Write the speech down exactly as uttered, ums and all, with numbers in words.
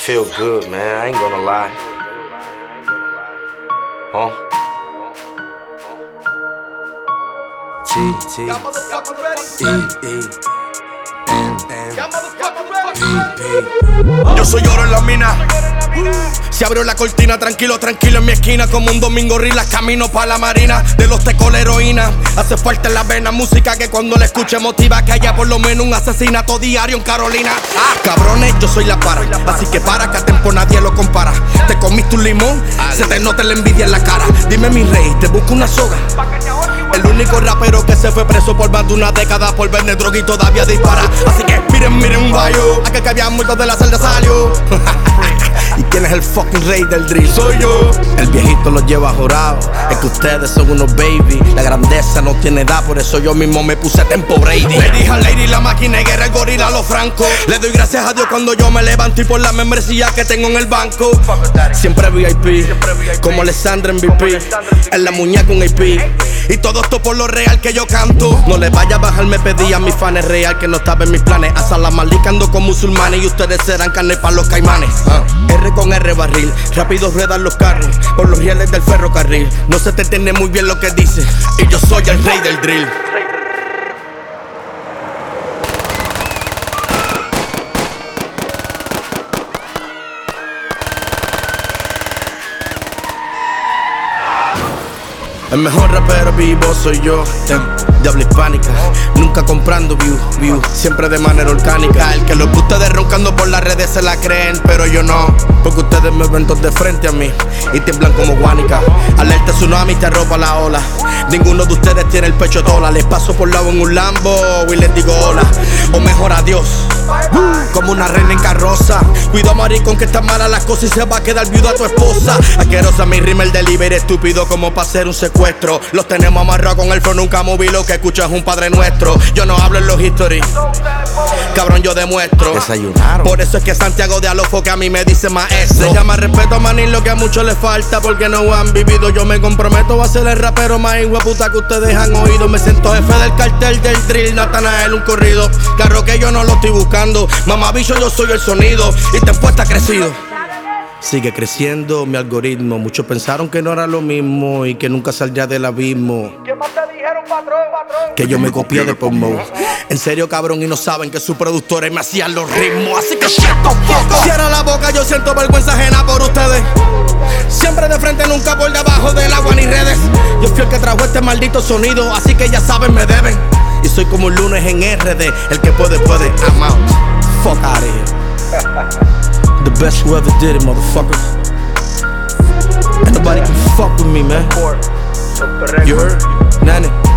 feel good, man. I ain't gonna lie. Huh? T, T, E, E, N, N, P. Yo soy oro en la mina. Se abrió la cortina, tranquilo, tranquilo en mi esquina. Como un domingo rilas, camino pa' la marina. De los tecos la heroína, hace fuerte en la vena. Música que cuando la escuche motiva. Que haya por lo menos un asesinato diario en Carolina. Ah, cabrones, yo soy la para. Así que para, que a tiempo nadie lo compara. Te comiste un limón, se te nota la envidia en la cara. Dime mi rey, te busco una soga. El único rapero que se fue preso por más de una década por vender droga y todavía dispara. Así que miren, miren un bayo. Aquel que había muerto de la celda salió. ¿Y quién es el fucking rey del drill? Soy yo. El viejito lo lleva jurado. Es que ustedes son unos baby. La grandeza no tiene edad, por eso yo mismo me puse Tempo Brady. Le dije a Lady, la máquina negra, el gorila, los francos. Le doy gracias a Dios cuando yo me levanto y por la membresía que tengo en el banco. Siempre V I P, como Alessandra M V P. En la muñeca un A P. Y todo esto por lo real que yo canto. No le vaya a bajar, me pedí a mis fans real que no estaba en mis planes. A Salamalí ando con musulmanes y ustedes serán carne para los caimanes. uh. R con R barril, rápido ruedan los carros por los rieles del ferrocarril. No se te entiende muy bien lo que dice y yo soy el rey del drill. El mejor rapero vivo soy yo, de habla hispánica. Nunca comprando view, view, siempre de manera orgánica. El que los ustedes roncando por las redes se la creen, pero yo no. Porque ustedes me ven todos de frente a mí y tiemblan como guánica. Alerta tsunami, te arropa la ola. Ninguno de ustedes tiene el pecho tola. Les paso por lado en un Lambo y les digo hola. O mejor adiós, como una reina en carroza. Cuido a maricón que está mala las cosas y se va a quedar viuda a tu esposa. Asquerosa mi rima, el delivery estúpido como para hacer un secuestro. Los tenemos amarrados con el flow, nunca moví lo que escuchas un padre nuestro. Yo no hablo en los history, cabrón, yo demuestro. Desayunaron. Por eso es que Santiago de Alofo que a mí me dice maestro. Se llama respeto a manín, lo que a muchos les falta porque no han vivido. Yo me comprometo a ser el rapero más hijueputa que ustedes han oído. Me siento jefe del cartel del drill, Natanael un corrido. Carro que yo no lo estoy buscando, mamabicho yo soy el sonido y Tempo está crecido. Sigue creciendo mi algoritmo. Muchos pensaron que no era lo mismo y que nunca saldría del abismo. ¿Qué más te dijeron, patrón? Que yo me copié de Pomo. En serio, cabrón, y no saben que sus productores me hacían los ritmos. Así que shut the fuck up. Cierra la boca, yo siento vergüenza ajena por ustedes. Siempre de frente, nunca por debajo del agua ni redes. Yo fui el que trajo este maldito sonido, así que ya saben, me deben. Y soy como un lunes en R D. El que puede, puede, I'm out. Fuck out of here. The best who ever did it, motherfucker. Ain't nobody can fuck with me, man. You heard? Nani.